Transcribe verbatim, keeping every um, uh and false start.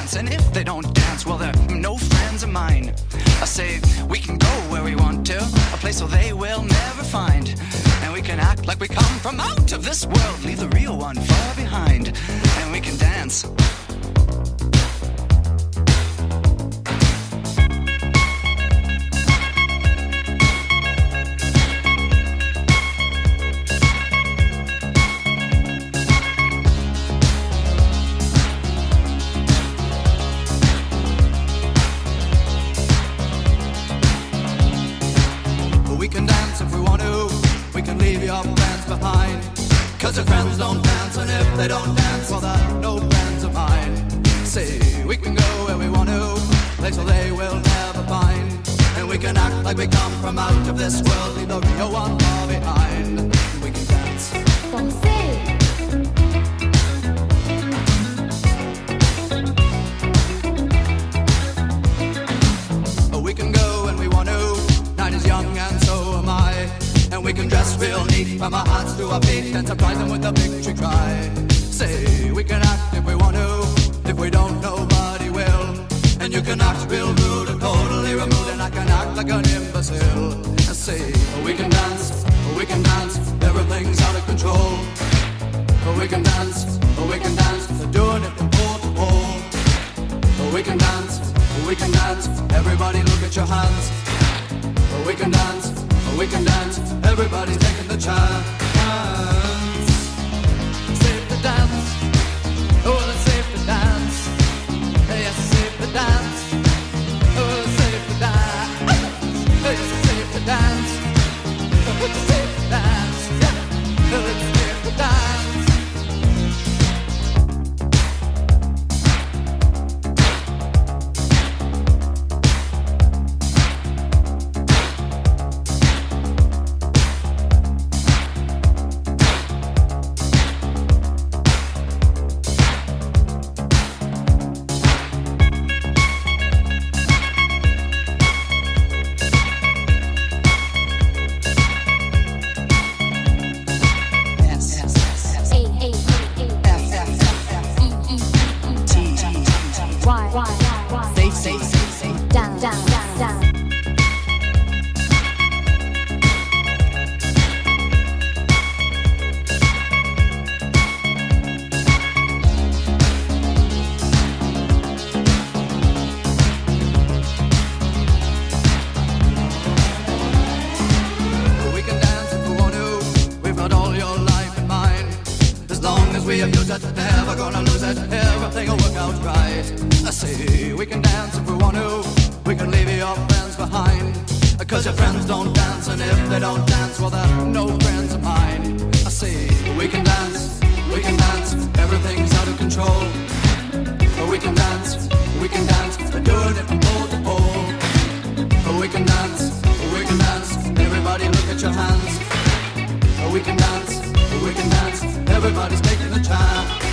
dance, and if they don't dance, well, they're no friends of mine. I say we can go where we want to, a place where they will never find, and we can act like we come from out of this world, leave the real one far behind, and we can dance. Cause your friends don't dance, and if they don't dance, well, they're no friends of mine. Say, we can go where we want to, place where they will never find, and we can act like we come from out of this world, leave the real one far behind. We can dance. Oh, we can go when we want to, night is young and so am I. And we can dress real neat from our hearts to our feet and surprise them with a victory cry. Say, we can act if we want to, if we don't, nobody will. And you can act real rude and totally removed, and I can act like an imbecile. And say, oh, we can dance, oh, we can dance, everything's out of control. Oh, we can dance, oh, we can dance, they're doing it from pole to pole. Oh, we can dance, oh, we can dance, everybody look at your hands. Oh, we can dance, oh, we can dance, everybody's taking the chance. Safe to dance, oh, it's safe to dance. Yes, it's safe to dance, oh, it's safe to dance. Yes, it's safe to dance, oh, it's safe to dance. Yeah, oh, it's safe to dance. We can dance, we can dance, everybody's taking the time.